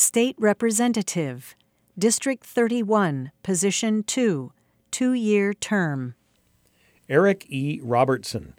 State Representative, District 31, Position 2, 2-year term. Eric E. Robertson,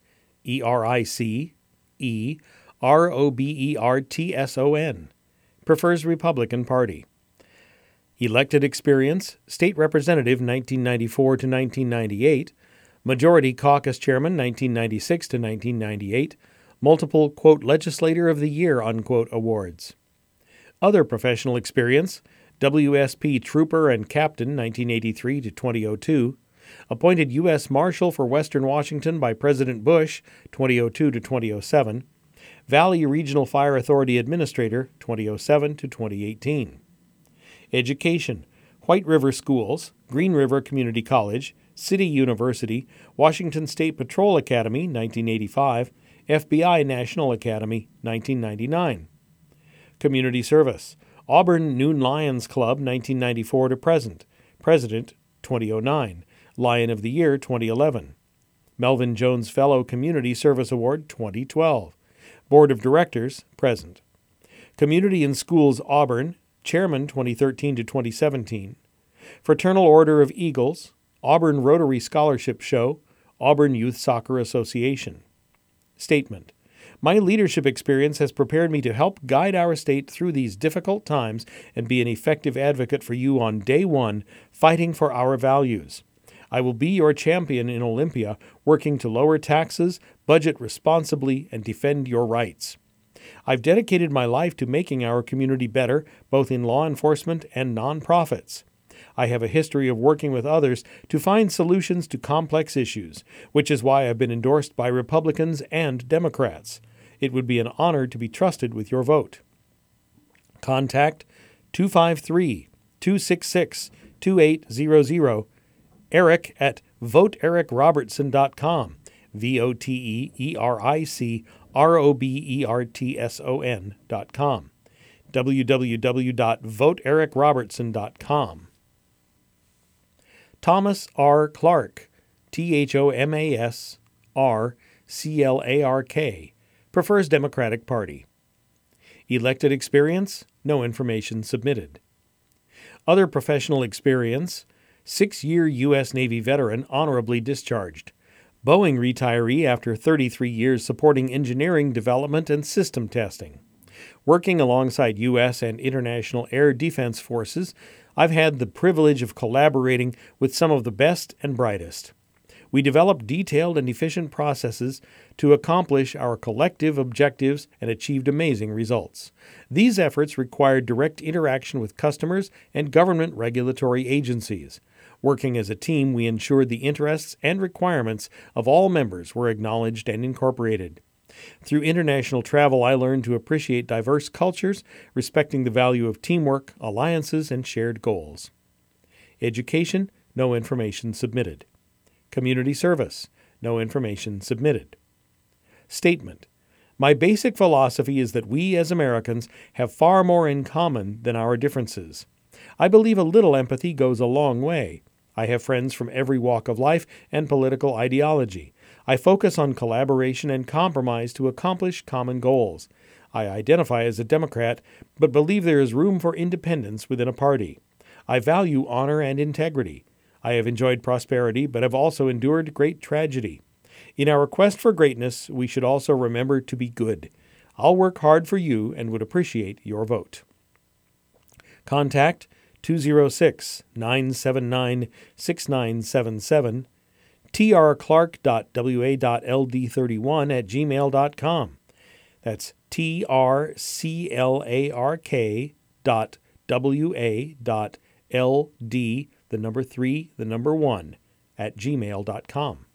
ERIC-E-ROBERTSON, prefers Republican Party. Elected experience, State Representative 1994 to 1998, Majority Caucus Chairman 1996 to 1998, multiple, quote, Legislator of the Year, unquote, awards. Other professional experience, WSP Trooper and Captain 1983 to 2002, appointed U.S. Marshal for Western Washington by President Bush 2002 to 2007, Valley Regional Fire Authority Administrator 2007 to 2018. Education, White River Schools, Green River Community College, City University, Washington State Patrol Academy 1985, FBI National Academy 1999. Community service, Auburn Noon Lions Club 1994 to present, President 2009, Lion of the Year 2011. Melvin Jones Fellow Community Service Award 2012. Board of Directors, present. Community and Schools Auburn, Chairman 2013 to 2017. Fraternal Order of Eagles, Auburn Rotary Scholarship Show, Auburn Youth Soccer Association. Statement. My leadership experience has prepared me to help guide our state through these difficult times and be an effective advocate for you on day one, fighting for our values. I will be your champion in Olympia, working to lower taxes, budget responsibly, and defend your rights. I've dedicated my life to making our community better, both in law enforcement and nonprofits. I have a history of working with others to find solutions to complex issues, which is why I've been endorsed by Republicans and Democrats. It would be an honor to be trusted with your vote. Contact 253-266-2800, Eric at voteericrobertson.com, VOTERICROBERTSON.com, www.voteericrobertson.com. Thomas R. Clark, THOMAS-RCLARK, prefers Democratic Party. Elected experience, no information submitted. Other professional experience, 6-year U.S. Navy veteran honorably discharged. Boeing retiree after 33 years supporting engineering development and system testing. Working alongside U.S. and international air defense forces, I've had the privilege of collaborating with some of the best and brightest. We developed detailed and efficient processes to accomplish our collective objectives and achieved amazing results. These efforts required direct interaction with customers and government regulatory agencies. Working as a team, we ensured the interests and requirements of all members were acknowledged and incorporated. Through international travel, I learned to appreciate diverse cultures, respecting the value of teamwork, alliances, and shared goals. Education, no information submitted. Community service, no information submitted. Statement. My basic philosophy is that we as Americans have far more in common than our differences. I believe a little empathy goes a long way. I have friends from every walk of life and political ideology. I focus on collaboration and compromise to accomplish common goals. I identify as a Democrat, but believe there is room for independence within a party. I value honor and integrity. I have enjoyed prosperity, but have also endured great tragedy. In our quest for greatness, we should also remember to be good. I'll work hard for you and would appreciate your vote. Contact 206-979-6977, trclark.wa.ld31@gmail.com. That's trclark.wa.ld1 @gmail.com.